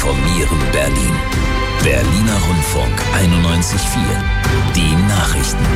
informieren Berlin. Berliner Rundfunk 91.4. Die Nachrichten.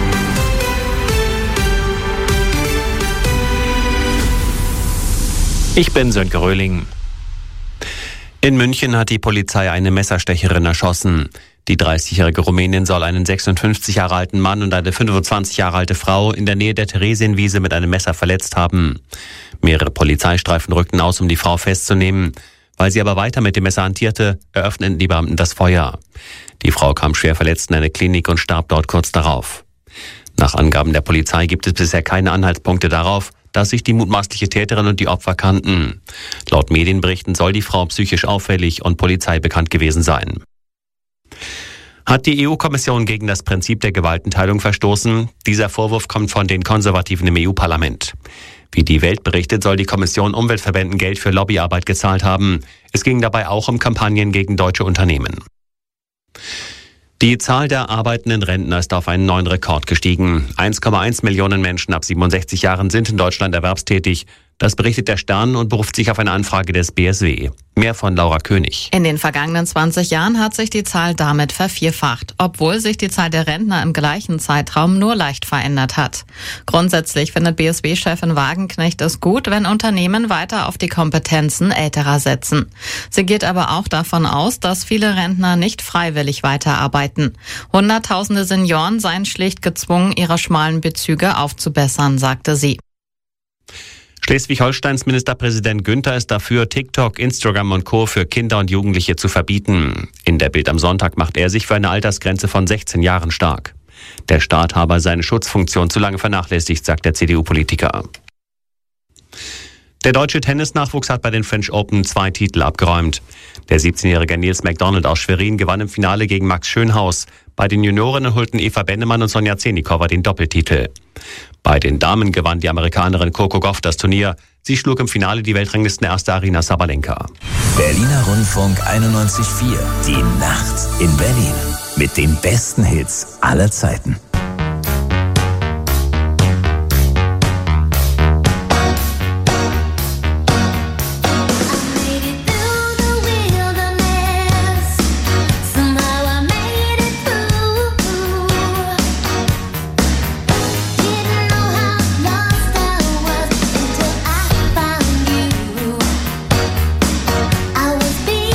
Ich bin Sönke Röhling. In München hat die Polizei eine Messerstecherin erschossen. Die 30-jährige Rumänin soll einen 56 Jahre alten Mann und eine 25 Jahre alte Frau in der Nähe der Theresienwiese mit einem Messer verletzt haben. Mehrere Polizeistreifen rückten aus, um die Frau festzunehmen. Weil sie aber weiter mit dem Messer hantierte, eröffneten die Beamten das Feuer. Die Frau kam schwer verletzt in eine Klinik und starb dort kurz darauf. Nach Angaben der Polizei gibt es bisher keine Anhaltspunkte darauf, dass sich die mutmaßliche Täterin und die Opfer kannten. Laut Medienberichten soll die Frau psychisch auffällig und Polizei bekannt gewesen sein. Hat die EU-Kommission gegen das Prinzip der Gewaltenteilung verstoßen? Dieser Vorwurf kommt von den Konservativen im EU-Parlament. Wie die Welt berichtet, soll die Kommission Umweltverbänden Geld für Lobbyarbeit gezahlt haben. Es ging dabei auch um Kampagnen gegen deutsche Unternehmen. Die Zahl der arbeitenden Rentner ist auf einen neuen Rekord gestiegen. 1,1 Millionen Menschen ab 67 Jahren sind in Deutschland erwerbstätig. Das berichtet der Stern und beruft sich auf eine Anfrage des BSW. Mehr von Laura König. In den vergangenen 20 Jahren hat sich die Zahl damit vervierfacht, obwohl sich die Zahl der Rentner im gleichen Zeitraum nur leicht verändert hat. Grundsätzlich findet BSW-Chefin Wagenknecht es gut, wenn Unternehmen weiter auf die Kompetenzen Älterer setzen. Sie geht aber auch davon aus, dass viele Rentner nicht freiwillig weiterarbeiten. Hunderttausende Senioren seien schlicht gezwungen, ihre schmalen Bezüge aufzubessern, sagte sie. Schleswig-Holsteins Ministerpräsident Günther ist dafür, TikTok, Instagram und Co. für Kinder und Jugendliche zu verbieten. In der Bild am Sonntag macht er sich für eine Altersgrenze von 16 Jahren stark. Der Staat habe seine Schutzfunktion zu lange vernachlässigt, sagt der CDU-Politiker. Der deutsche Tennisnachwuchs hat bei den French Open 2 Titel abgeräumt. Der 17-jährige Nils McDonald aus Schwerin gewann im Finale gegen Max Schönhaus. Bei den Juniorinnen holten Eva Bennemann und Sonja Zenikowa den Doppeltitel. Bei den Damen gewann die Amerikanerin Coco Gauff das Turnier. Sie schlug im Finale die Weltranglistenerste Aryna Sabalenka. Berliner Rundfunk 91.4. Die Nacht in Berlin. Mit den besten Hits aller Zeiten.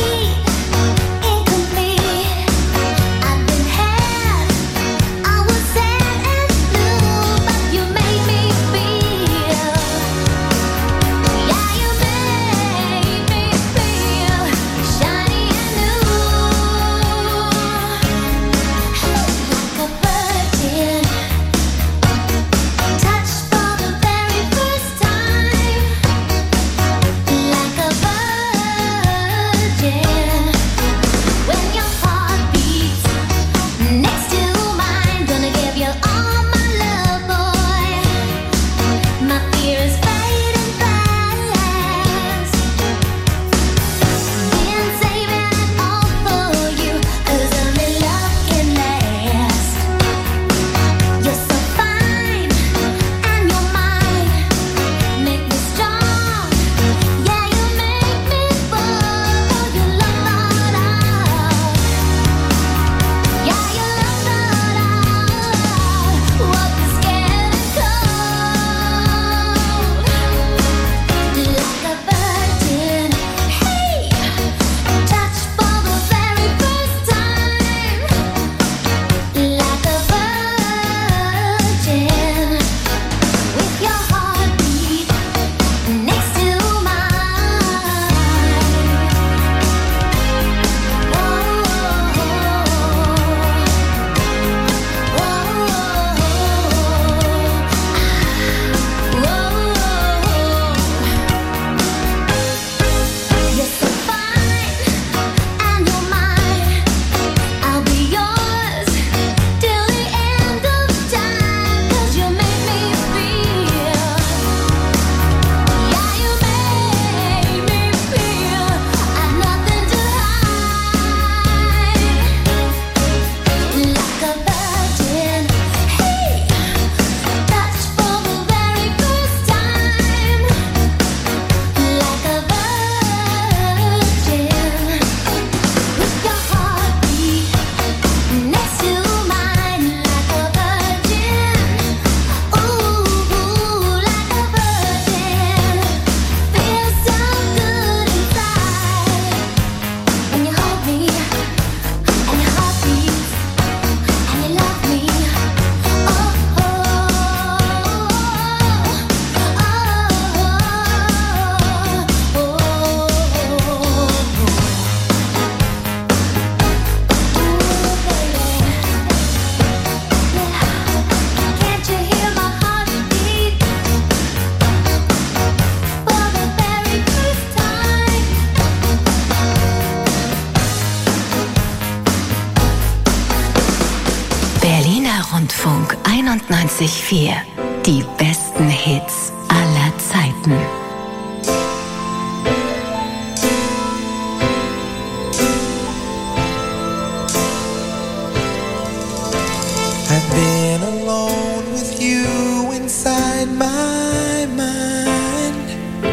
I was 91,4. Die besten Hits aller Zeiten. I've been alone with you inside my mind,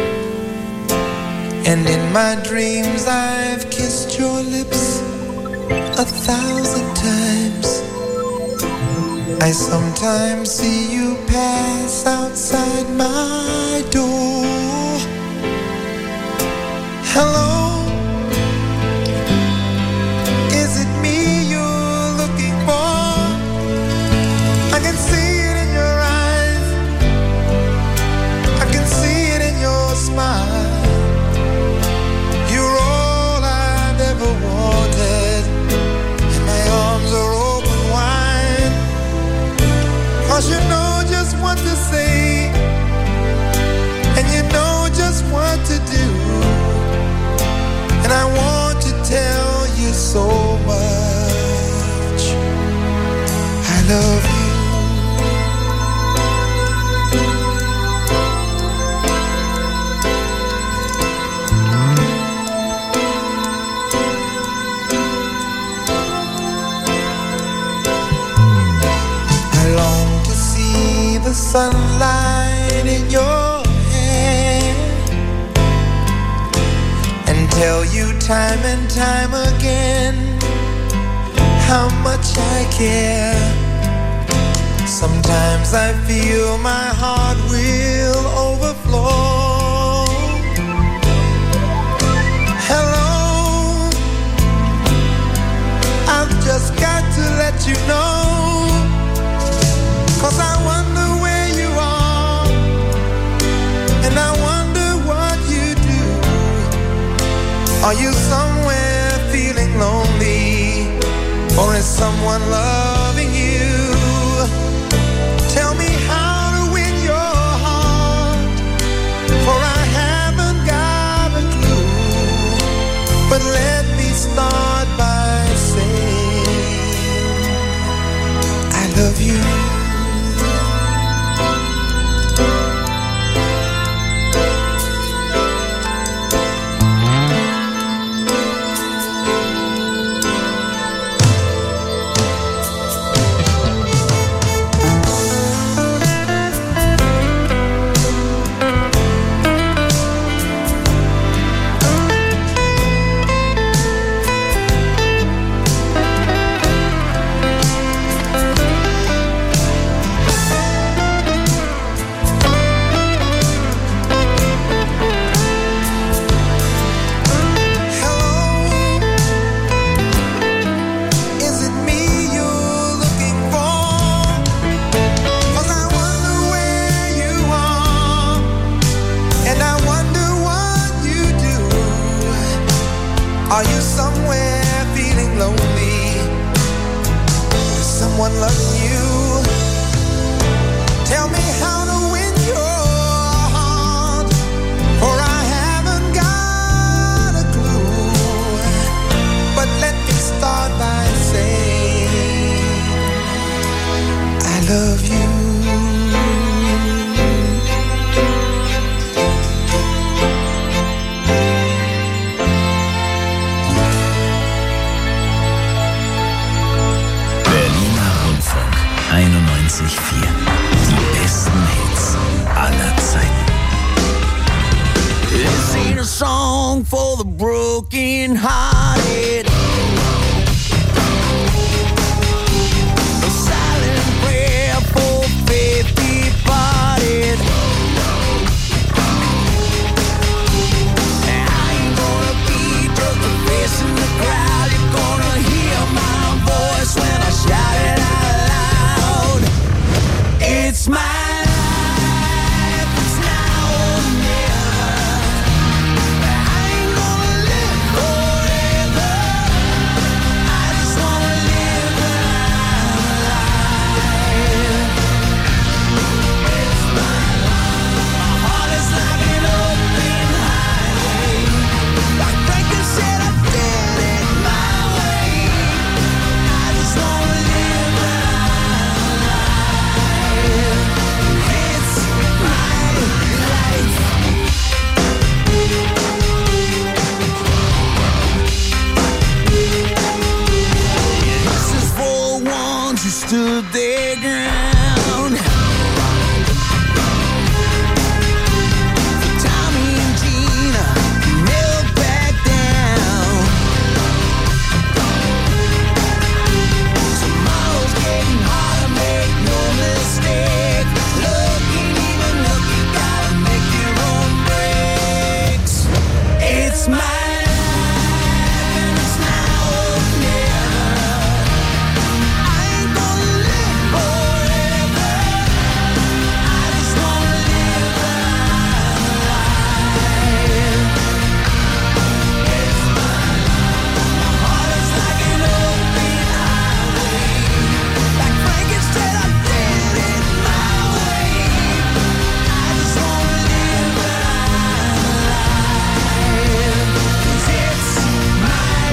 and in my dreams I've kissed your lips 1,000 times. I sometimes see you pass outside my door. Hello, is it me you're looking for? I can see it in your eyes, I can see it in your smile. You're all I've ever wanted, and my arms are open wide, 'cause you know just what to say, and you know just what to do, and I want to tell you so much. I love you. The sunlight in your hair, and tell you time and time again how much I care. Sometimes I feel my heart will overflow. Hello, I've just got to let you know, 'cause I wonder where you are, and I wonder what you do. Are you somewhere feeling lonely, or is someone loving you? Tell me how to win your heart, for I haven't got a clue. But let me start by saying I love you. Are you somewhere feeling lonely? Is someone loving you? Tell me how to win your heart, for I haven't got a clue. But let me start by saying I love you. Die besten Hits aller Zeiten. This ain't a song for the broken hearted. A silent prayer for faith departed. I ain't gonna be just a face in the crowd. You're gonna hear my voice when I shout it out loud. It's my life, it's now or never. I ain't gonna live forever. It's my life and it's now or never. I ain't gonna live forever. I just wanna live my life. It's my heart is like an open highway. Like Frankenstein, I did it my way. I just wanna live my life. 'Cause it's my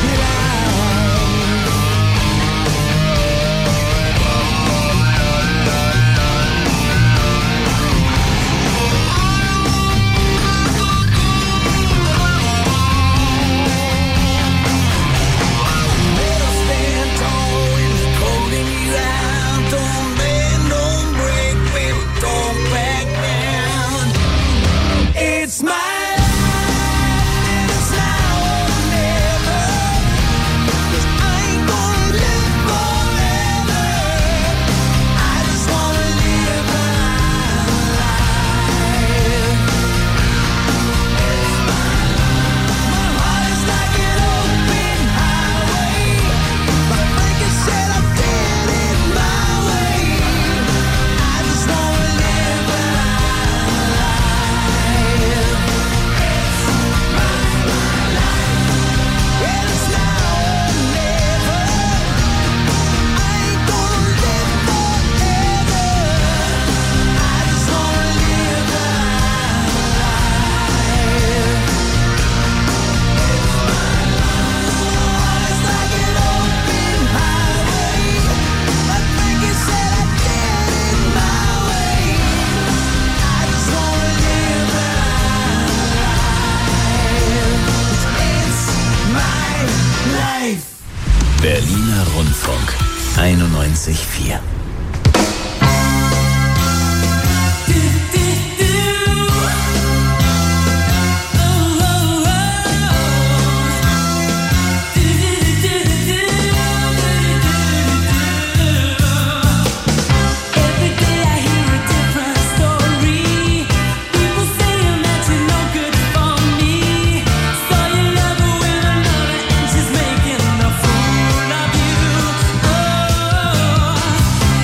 Better stand tall when it's holding you out. Don't bend, don't break, baby, don't back down. It's my life and it's now or never. 'Cause I ain't gonna live forever. I just wanna live my life. My heart is like an open highway. Like Frankenstein, I did it my way. I just wanna live my life. It's my life, and it's now or never. I ain't gonna live forever. I just wanna live my life. It's like an open highway. Like Frankenstein, I did it my way. I just wanna live my life. It's my life. Berliner Rundfunk 91,4. Every day I hear a different story. People saying that you're no good for me. Saw your lover with another and she's making a fool of you. Oh,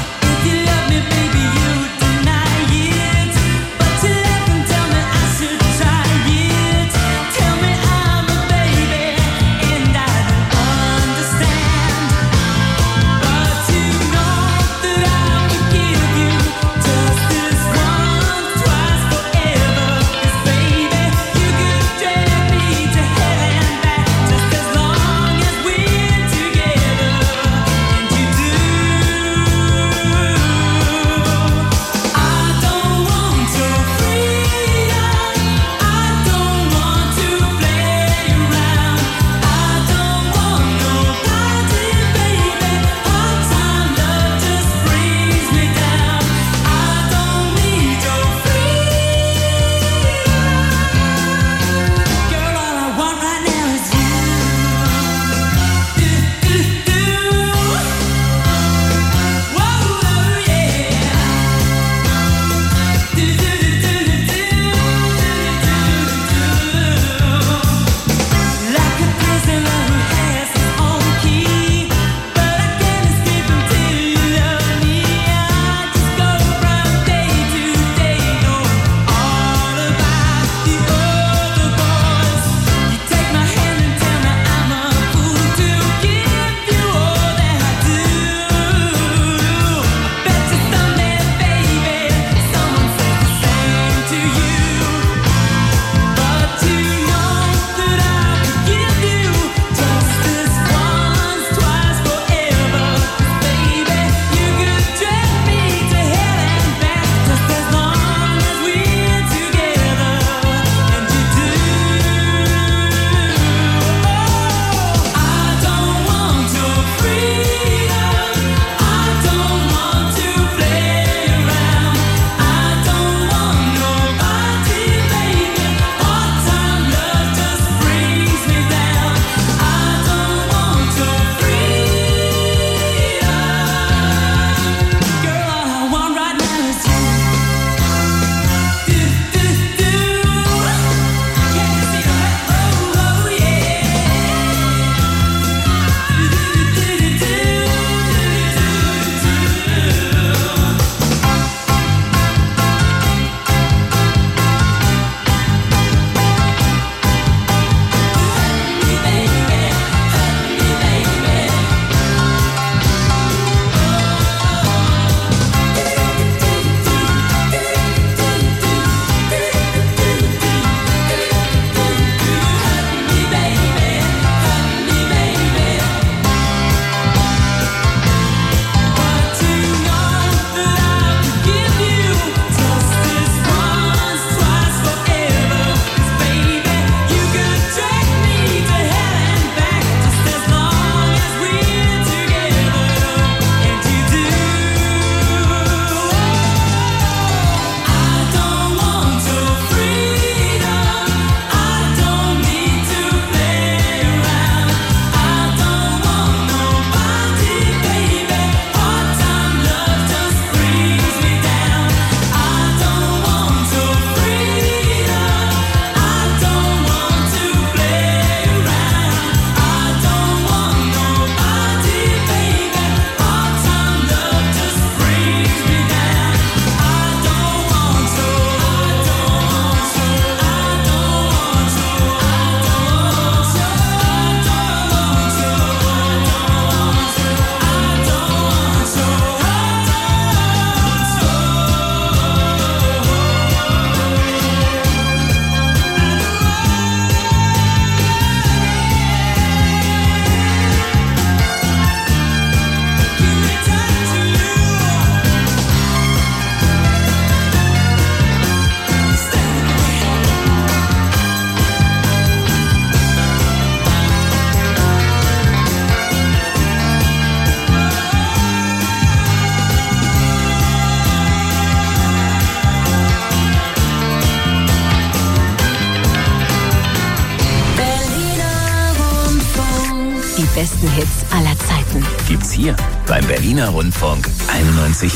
Die besten Hits aller Zeiten. Gibt's hier beim Berliner Rundfunk 91,4.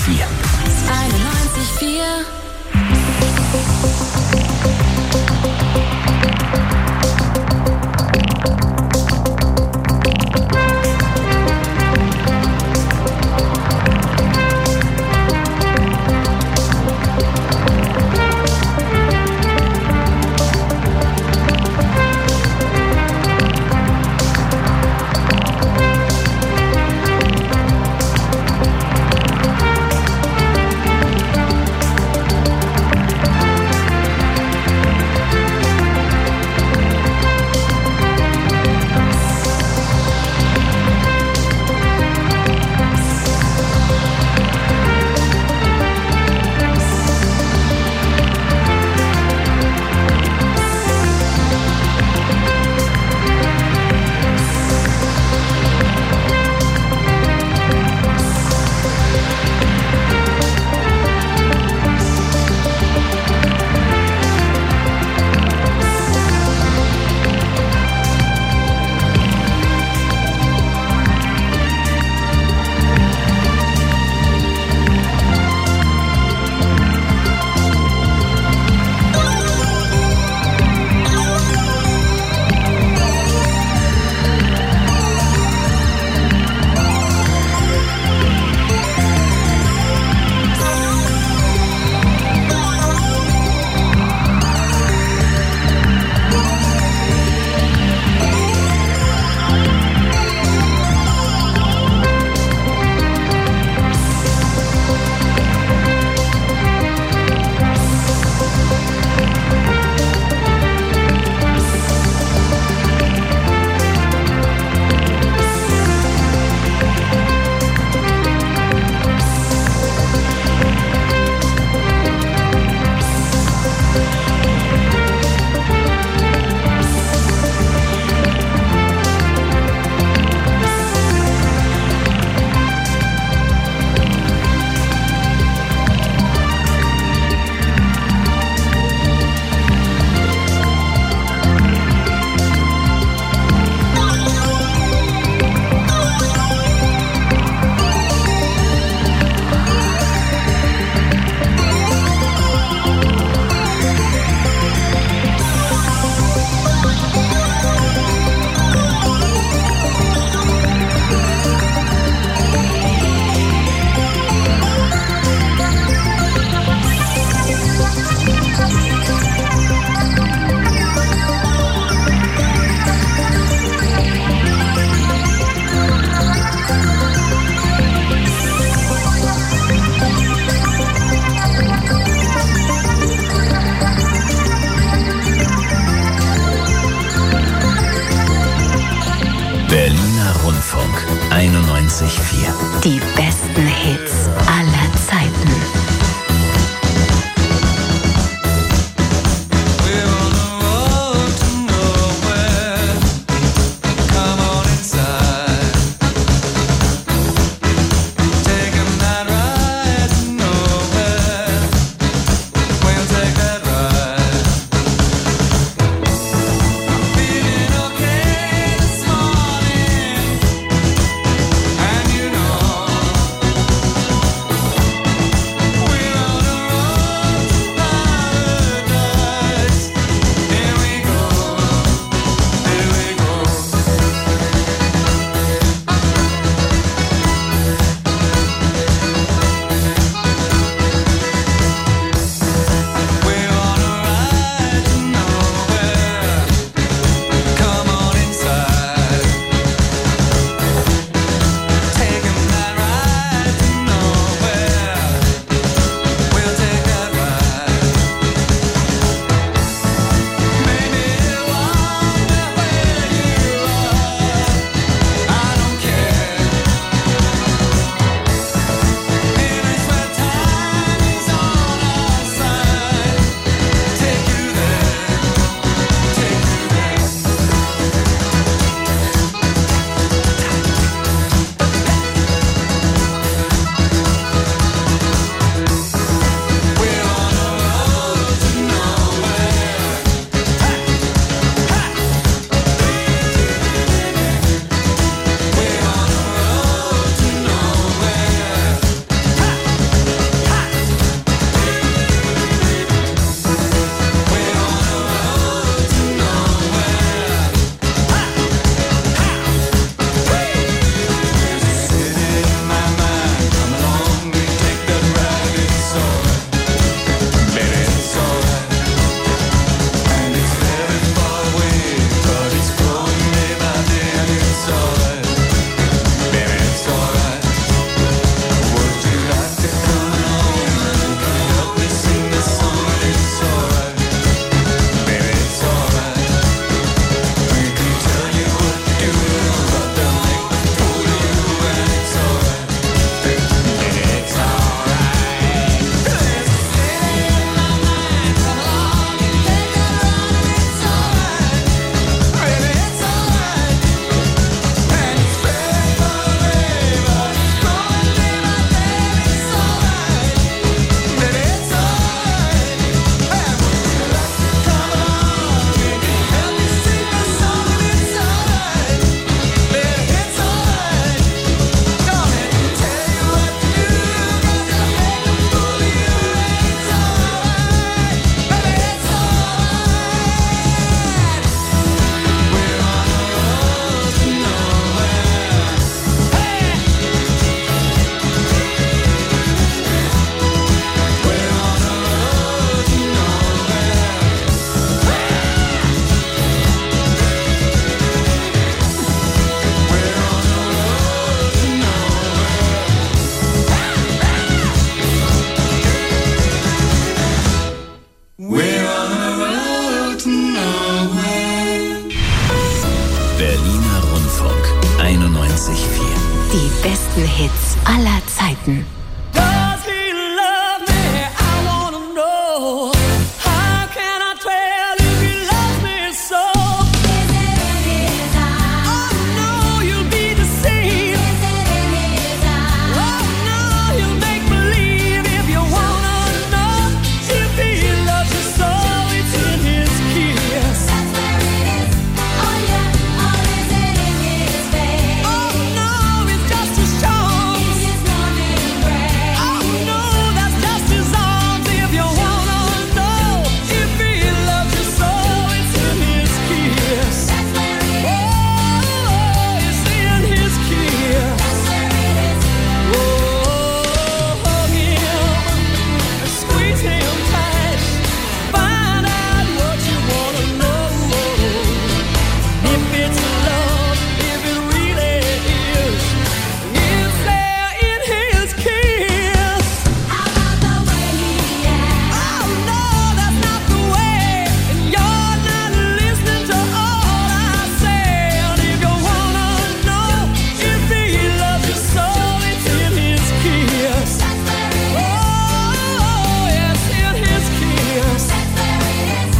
91,4. Berliner Rundfunk 91,4. Die besten Hits aller Zeiten. Berliner Rundfunk 91.4. Die besten Hits aller Zeiten. Does he love me? I wanna know. How can I tell if he loves me so? Is it in his eyes? Oh no, you'll be deceived. Is it in his eyes? Oh no, you'll make believe if you wanna know. If he loves you so, it's in his kiss. That's where it is. Oh yeah, or is it in his face? Oh no, it's just a show. In his morning grace. Oh no, that's just his arms. If you wanna know, if he loves you so, it's in his kiss. That's where it is. Oh, it's in his kiss. That's where it is. Oh, hug him, squeeze him tight, find out what you wanna know. If it's love, if it really is, it's there in his kiss. How about the way he acts? Oh no, that's not the way. And you're not listening to all I say. And if you wanna know if he loves you so, it's in his kiss. That's where it is. Oh, yes, in his kiss. That's where it is.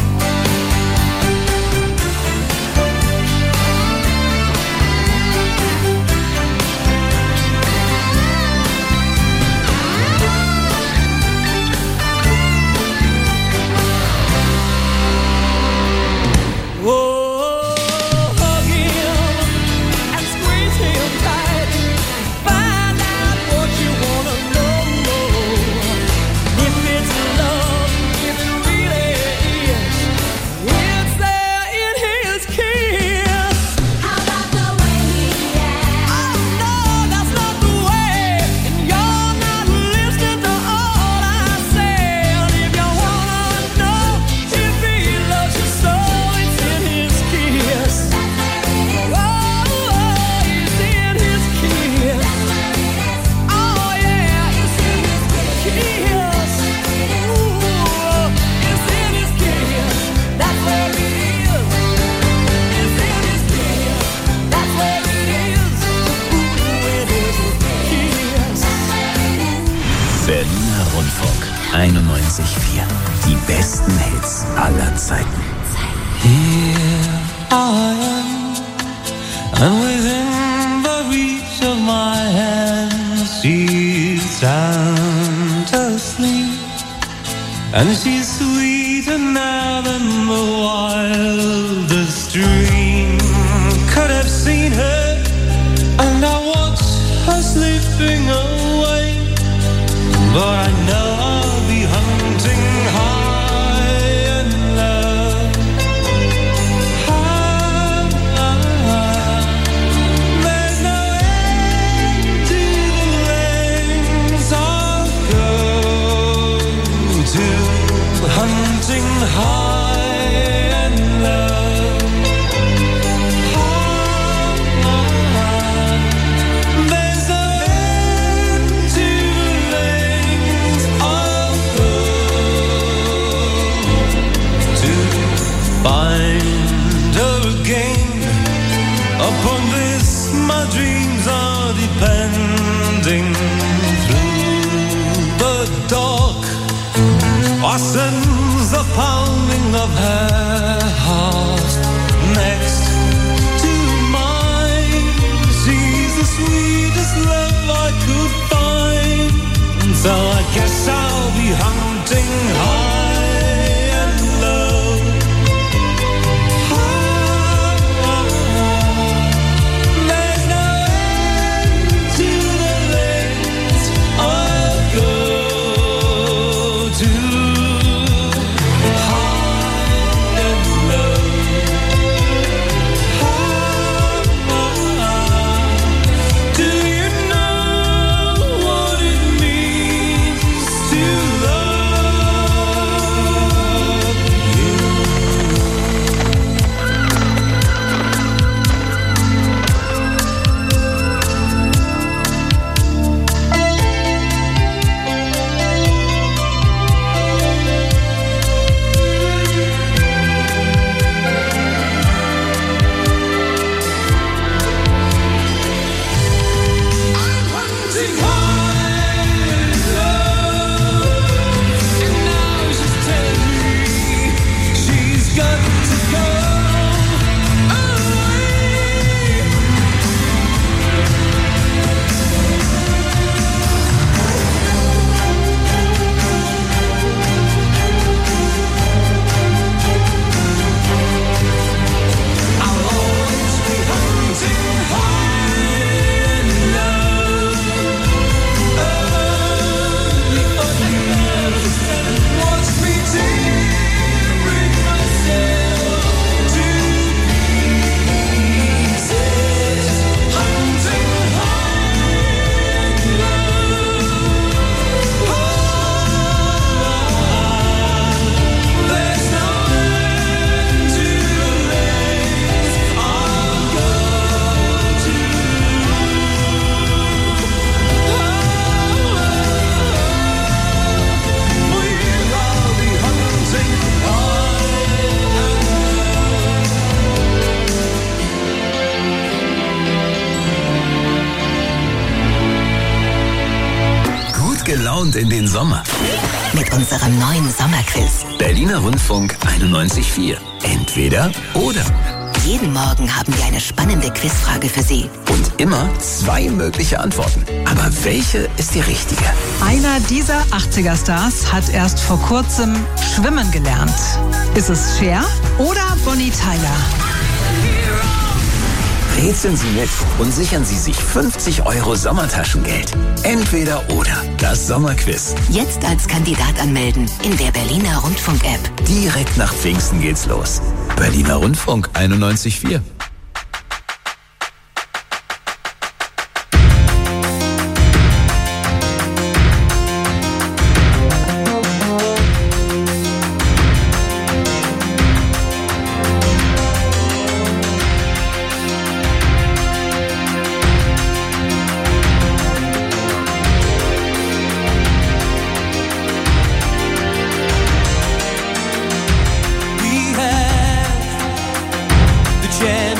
Oh, hug him and squeeze him tight. Find out what you wanna know. If it's love, if it really is, it's there in his kiss. How about the way he acts? Oh no, that's not the way. And you're not listening to all I say. And if you wanna know if he loves you so, it's in his kiss. Oh, it's in his kiss. Oh yeah, it's in his kiss. Ooh, it's in his kiss. That's where it is. It's in his kiss. That's where it is. Ooh, it is his kiss. Berliner Rundfunk 91.4. Die besten Hits aller Zeiten. Here I am, and within the reach of my hand, she's sound asleep, and she's sweeter now than the wildest dream could have seen her. And I watch her slipping away, but I know I'll be hunting high and low. There's no end to the lengths I'll go to, hunting high and low. There's no end to the lengths I'll go to find her again. Upon this my dreams are depending. Through the dark I sense the pounding of her heart next to mine. She's the sweetest love I could find, so I guess I'll be hunting high and low. There's no end to the lengths I'll go to, high and low. Do you know what it means to und in den Sommer. Mit unserem neuen Sommerquiz. Berliner Rundfunk 91.4. Entweder oder. Jeden Morgen haben wir eine spannende Quizfrage für Sie. Und immer 2 mögliche Antworten. Aber welche ist die richtige? Einer dieser 80er-Stars hat erst vor kurzem schwimmen gelernt. Ist es Cher oder Bonnie Tyler? Rätseln Sie mit und sichern Sie sich 50 € Sommertaschengeld. Entweder oder. Das Sommerquiz. Jetzt als Kandidat anmelden in der Berliner Rundfunk-App. Direkt nach Pfingsten geht's los. Berliner Rundfunk 91.4. We have the chance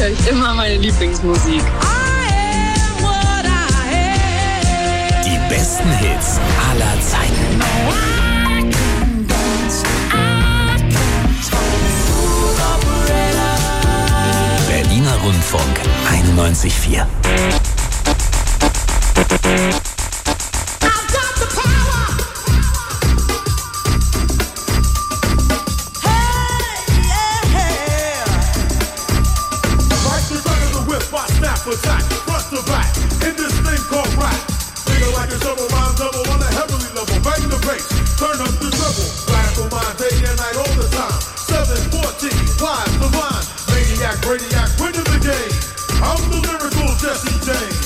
höre ich immer meine Lieblingsmusik. Die besten Hits aller Zeiten. Berliner Rundfunk 91.4. Attack, front to back, in this thing called rap. Feel like a double rhyme double on a heavenly level. Bang the bass, turn up the treble. Radical mind day and night all the time. 714, wise the line. Maniac, radiac, winning the game. I'm the lyrical Jesse James.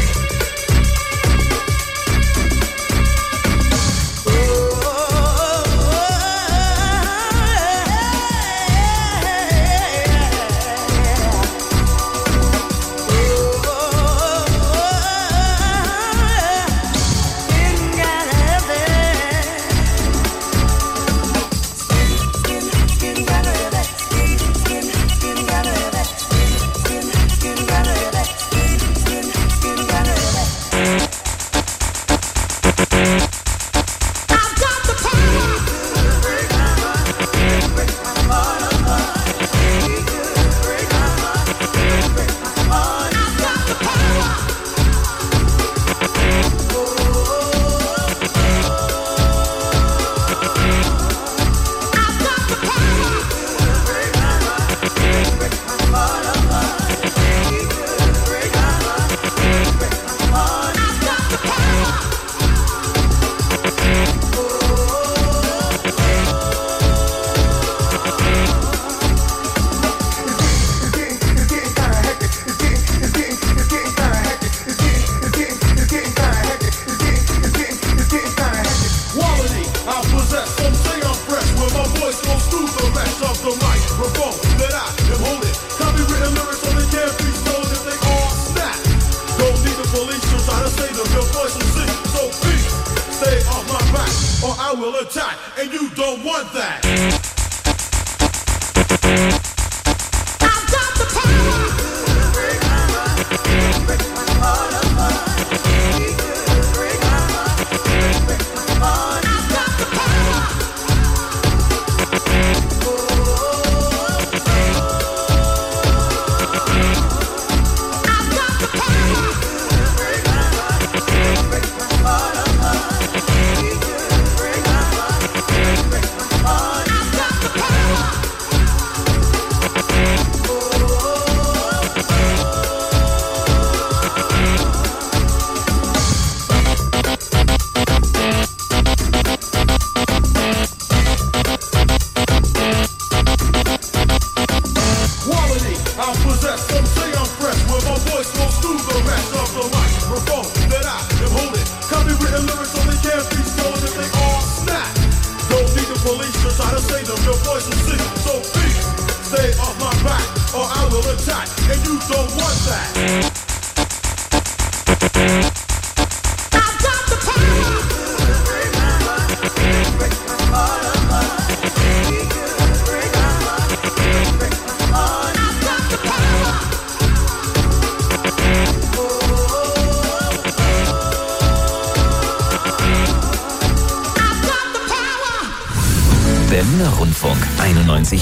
Berliner Rundfunk 91.4.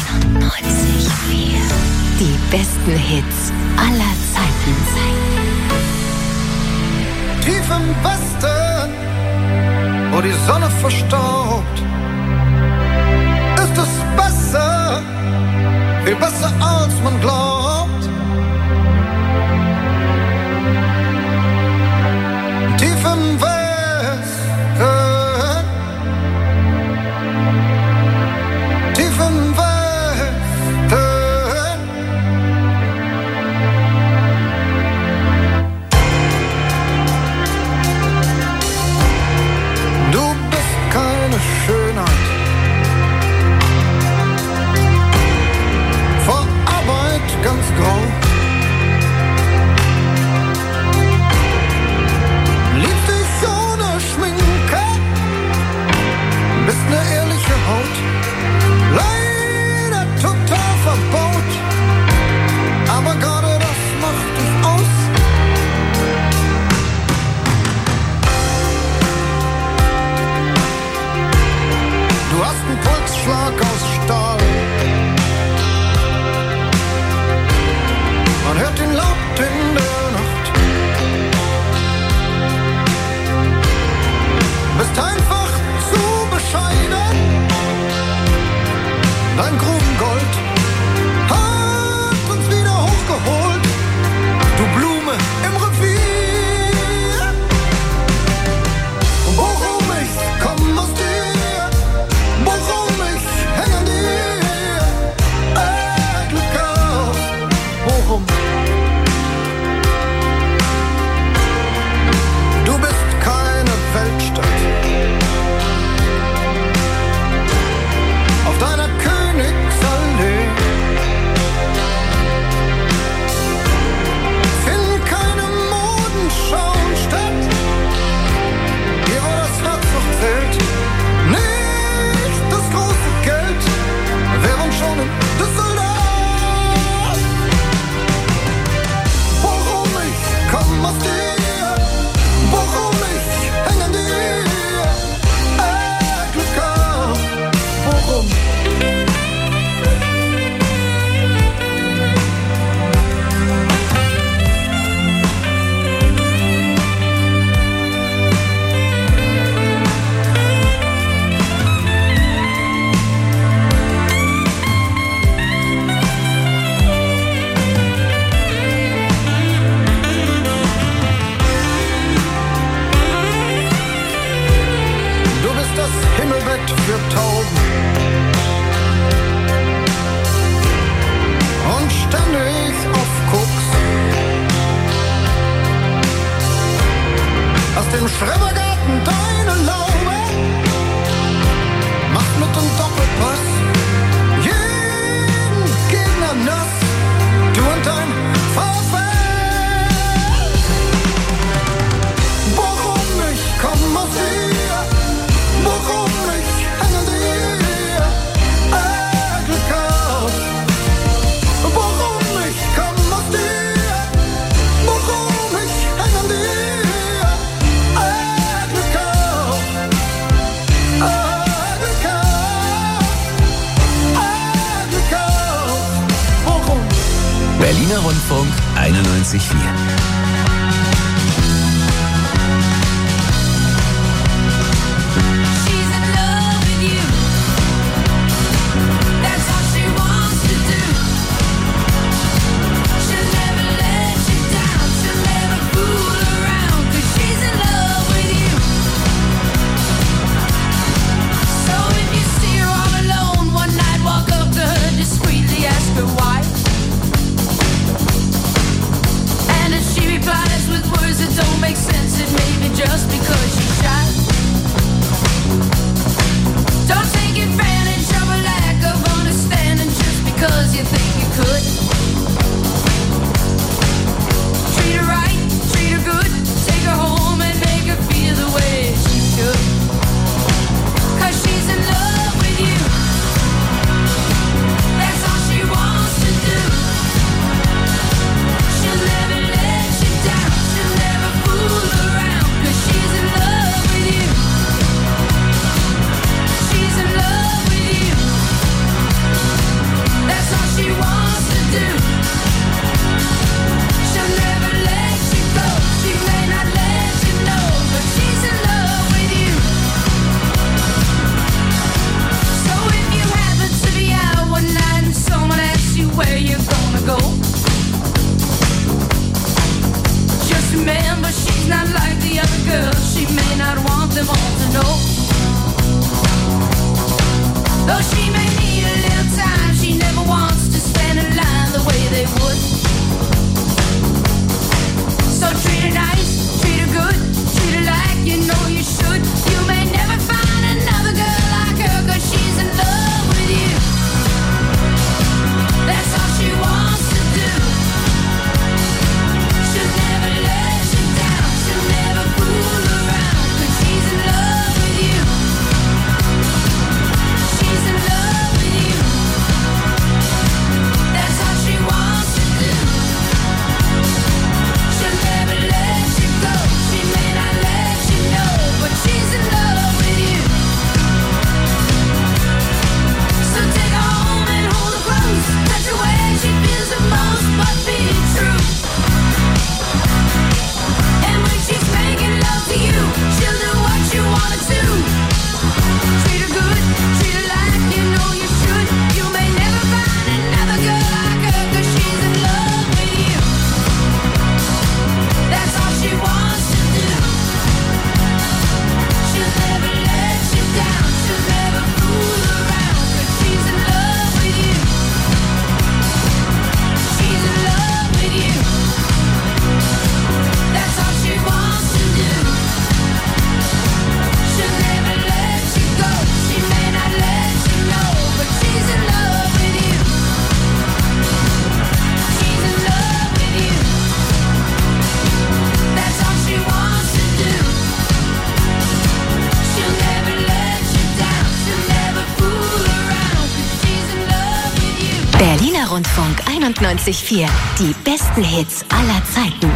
Die besten Hits aller Zeiten. Tief im Westen, wo die Sonne verstaubt, ist es besser, viel besser als man glaubt. Tief im Westen, tief im Westen, du bist keine Schönheit, vor Arbeit bist einfach zu bescheiden. Dein Grubengold hat uns wieder hochgeholt. Du Blume im Revier. Worum ich komm aus dir, worum ich häng an dir. Glück auf, worum? Du bist keine Weltstadt. Auf deiner Königsallee finden keine Modenschauen statt. Hier wo das Herz noch zählt, nicht das große Geld, wären schon in Düsseldorf. Worum ich komm aus dir, worum ich häng an dir. Glück auf, worum? Du bist das Himmelbett für Tauben und ständig auf Koks. Aus dem Schrebergarten deine Laube macht mit dem Doppelpass jeden Gegner nass. Du und dein VfL. Worum ich komm aus dir, worum ich häng an dir. Glück auf, worum ich komm aus dir, worum ich häng an dir. Glück auf, Glück auf, Glück auf, worum? Berliner Rundfunk 91.4. She's in love with you. That's all she wants to do. She'll never let you down. She'll never fool around. 'Cause she's in love with you. So if you see her all alone one night, walk up to her discreetly, ask her why. And if she Berliner Rundfunk 91.4. Die besten Hits aller Zeiten.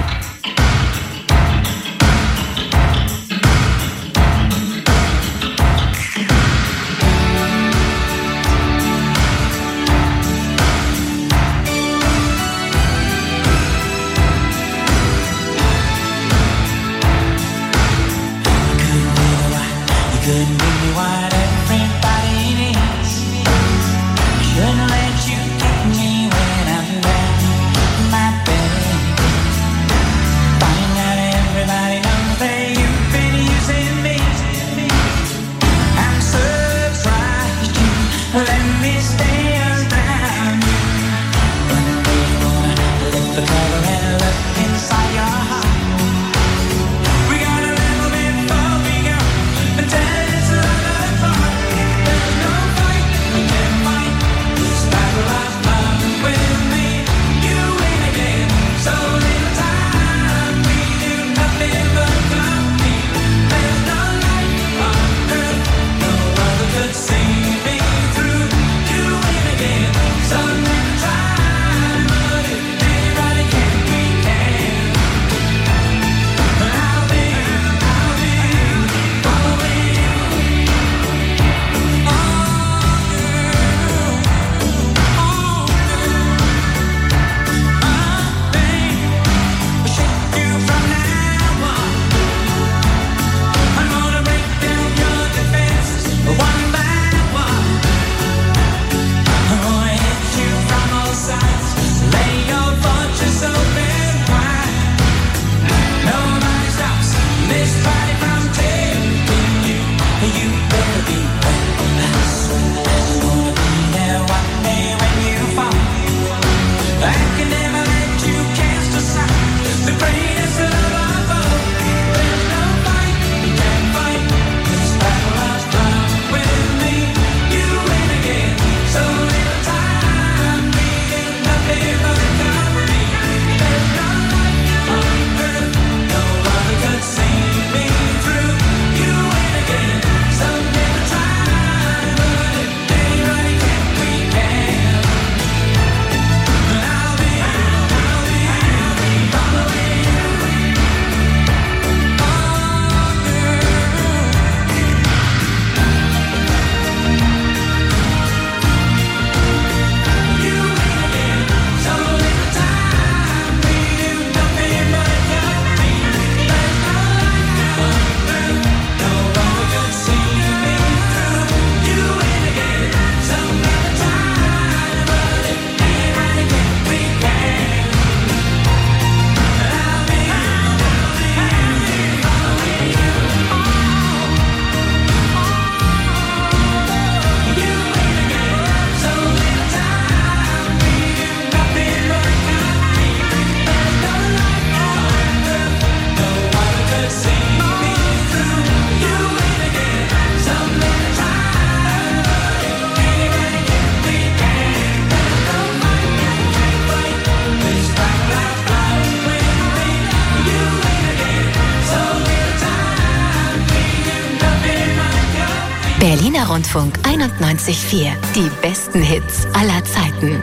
Berliner Rundfunk 91.4. Die besten Hits aller Zeiten.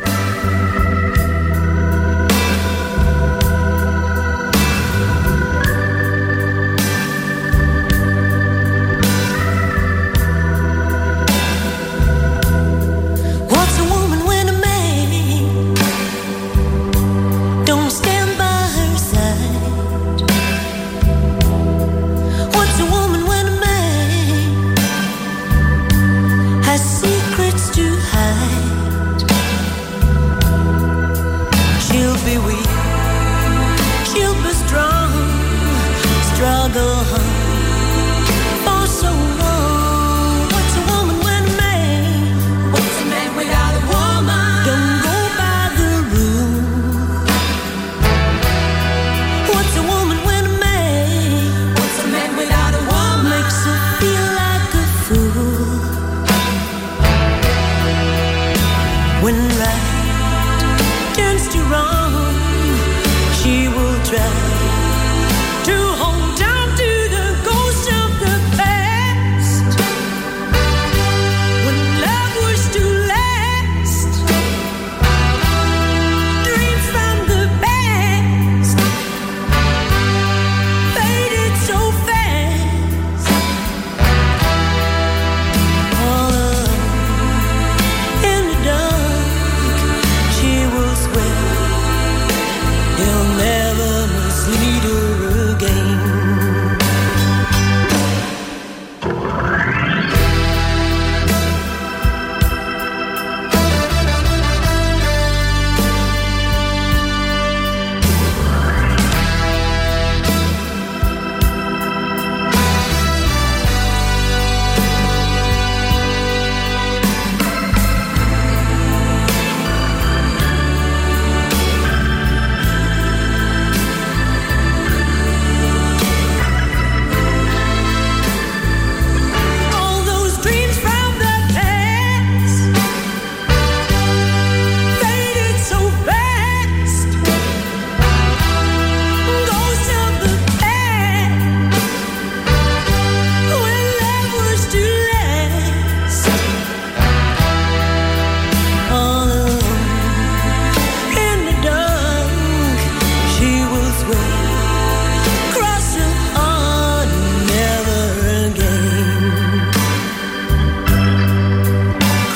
Secrets to hide.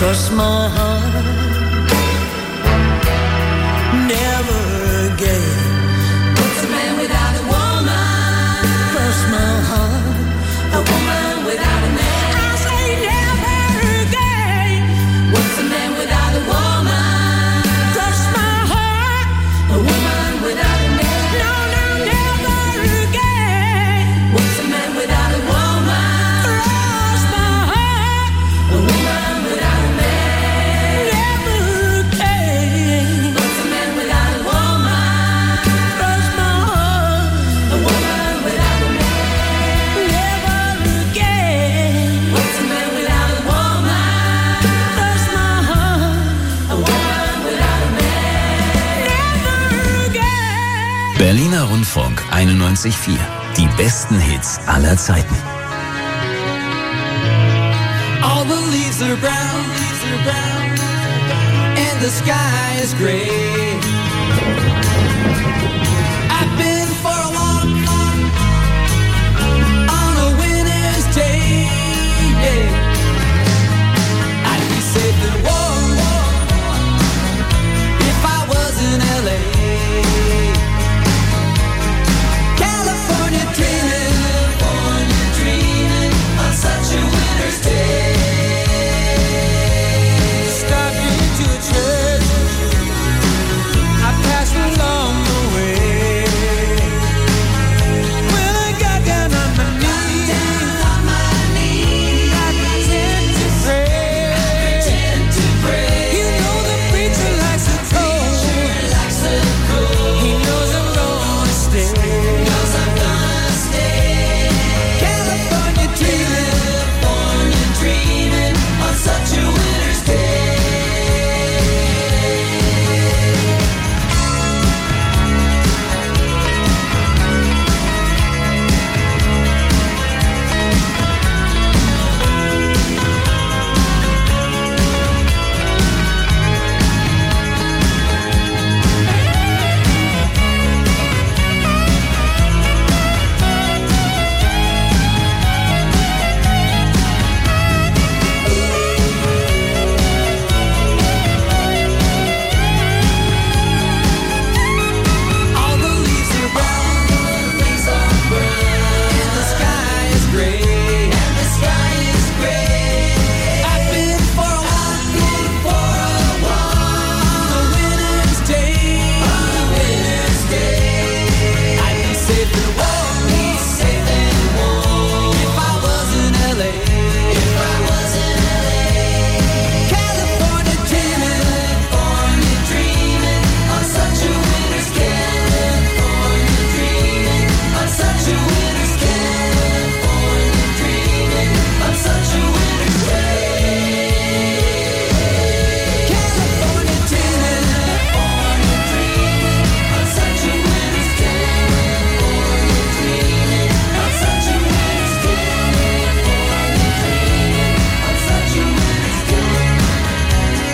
Cross my heart, never again. What's a man without a woman? Cross my heart, a woman without a man. I say never again. What's a man without a woman? Cross my heart, a woman without a man. No, no, never again. What's a man without a woman? Cross my heart, a woman without a man. Never again. What's a man without a woman? Cross my heart, a woman without a man. Never again. What's a man without a woman? Cross my heart, a woman without a man. Never again. Berliner Rundfunk 91.4. Die besten Hits aller Zeiten. All the leaves are brown, and the sky is gray. I've been for a walk on a winter's day. I'd be safe and warm if I was in LA. California dreaming on such a winter's day. Stopped into a church, I passed along the way. When I got down on my knees, I pretend to pray. You know the preacher likes the cold. He knows I'm gonna stay. California dreaming on such a winter's day. All the leaves are brown, and the sky is gray. I've been for a walk on a winter's day. I'd be safe and warm if I was in LA. California dreaming on such a winter's day. Dreaming on such a winter's day. Dreaming on such a winter's day. California dreaming on such a winter's day. Dreaming on such a winter's day. Dreaming on such a winter's day.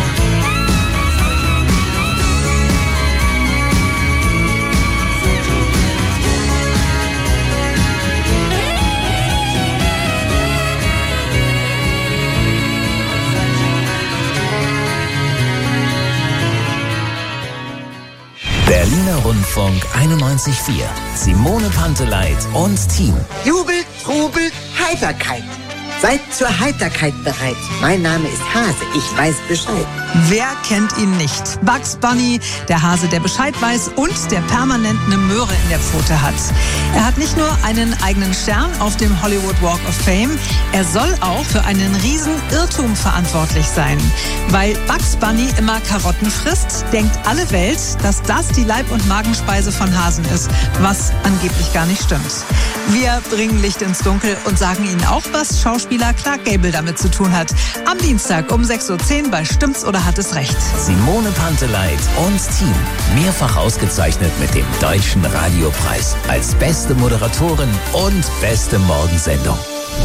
Berliner Rundfunk 91.4. Simone Panteleit und Team. Jubel, Trubel, Heiterkeit. Seid zur Heiterkeit bereit. Mein Name ist Hase, ich weiß Bescheid. Wer kennt ihn nicht? Bugs Bunny, der Hase, der Bescheid weiß und der permanent eine Möhre in der Pfote hat. Er hat nicht nur einen eigenen Stern auf dem Hollywood Walk of Fame, er soll auch für einen riesen Irrtum verantwortlich sein. Weil Bugs Bunny immer Karotten frisst, denkt alle Welt, dass das die Leib- und Magenspeise von Hasen ist, was angeblich gar nicht stimmt. Wir bringen Licht ins Dunkel und sagen Ihnen auch, was Schauspieler Clark Gable damit zu tun hat. Am Dienstag um 6.10 Uhr bei Stimmt's oder hat es recht? Simone Panteleit und Team. Mehrfach ausgezeichnet mit dem Deutschen Radiopreis als beste Moderatorin und beste Morgensendung.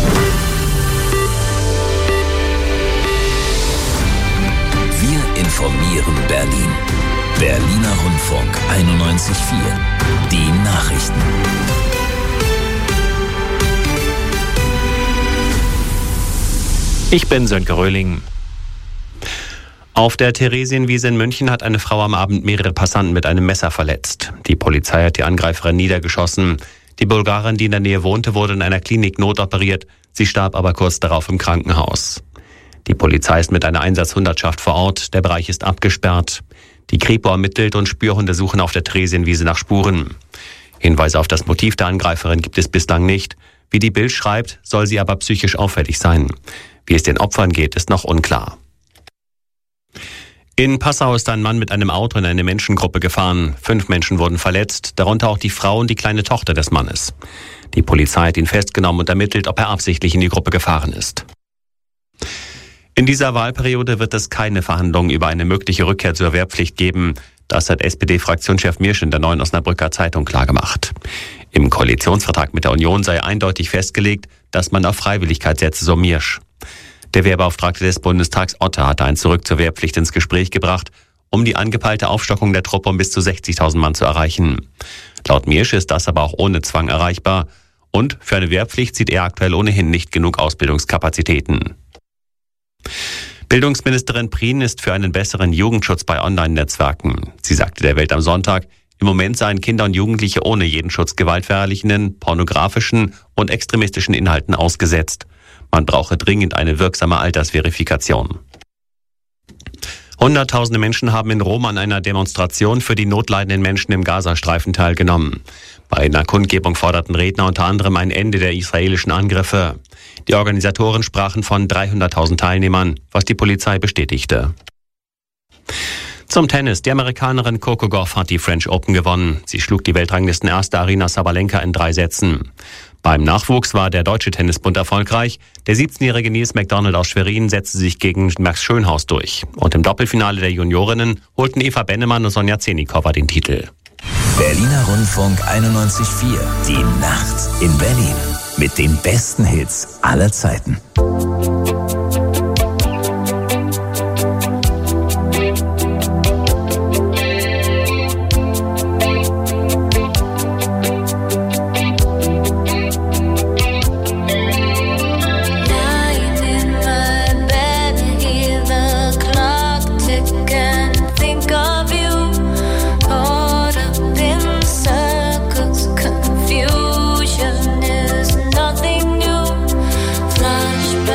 Wir informieren Berlin. Berliner Rundfunk 91.4. Die Nachrichten. Ich bin Sönke Röhling. Auf der Theresienwiese in München hat eine Frau am Abend mehrere Passanten mit einem Messer verletzt. Die Polizei hat die Angreiferin niedergeschossen. Die Bulgarin, die in der Nähe wohnte, wurde in einer Klinik notoperiert. Sie starb aber kurz darauf im Krankenhaus. Die Polizei ist mit einer Einsatzhundertschaft vor Ort. Der Bereich ist abgesperrt. Die Kripo ermittelt und Spürhunde suchen auf der Theresienwiese nach Spuren. Hinweise auf das Motiv der Angreiferin gibt es bislang nicht. Wie die Bild schreibt, soll sie aber psychisch auffällig sein. Wie es den Opfern geht, ist noch unklar. In Passau ist ein Mann mit einem Auto in eine Menschengruppe gefahren. 5 Menschen wurden verletzt, darunter auch die Frau und die kleine Tochter des Mannes. Die Polizei hat ihn festgenommen und ermittelt, ob er absichtlich in die Gruppe gefahren ist. In dieser Wahlperiode wird es keine Verhandlungen über eine mögliche Rückkehr zur Wehrpflicht geben. Das hat SPD-Fraktionschef Miersch in der Neuen Osnabrücker Zeitung klargemacht. Im Koalitionsvertrag mit der Union sei eindeutig festgelegt, dass man auf Freiwilligkeit setze, so Miersch. Der Wehrbeauftragte des Bundestags Otter hatte ein Zurück zur Wehrpflicht ins Gespräch gebracht, um die angepeilte Aufstockung der Truppe um bis zu 60.000 Mann zu erreichen. Laut Miersch ist das aber auch ohne Zwang erreichbar. Und für eine Wehrpflicht sieht er aktuell ohnehin nicht genug Ausbildungskapazitäten. Bildungsministerin Prien ist für einen besseren Jugendschutz bei Online-Netzwerken. Sie sagte der Welt am Sonntag, im Moment seien Kinder und Jugendliche ohne jeden Schutz gewaltverherrlichenden, pornografischen und extremistischen Inhalten ausgesetzt. Man brauche dringend eine wirksame Altersverifikation. Hunderttausende Menschen haben in Rom an einer Demonstration für die notleidenden Menschen im Gazastreifen teilgenommen. Bei einer Kundgebung forderten Redner unter anderem ein Ende der israelischen Angriffe. Die Organisatoren sprachen von 300.000 Teilnehmern, was die Polizei bestätigte. Zum Tennis. Die Amerikanerin Coco Gauff hat die French Open gewonnen. Sie schlug die Weltranglistenerste Aryna Sabalenka in 3 Sätzen. Beim Nachwuchs war der Deutsche Tennisbund erfolgreich. Der 17-jährige Nils McDonald aus Schwerin setzte sich gegen Max Schönhaus durch. Und im Doppelfinale der Juniorinnen holten Eva Bennemann und Sonja Zenikowa den Titel. Berliner Rundfunk 91.4. Die Nacht in Berlin. Mit den besten Hits aller Zeiten. Confusion is nothing new. Flashback.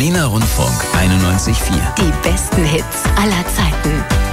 Berliner Rundfunk 91.4. Die besten Hits aller Zeiten.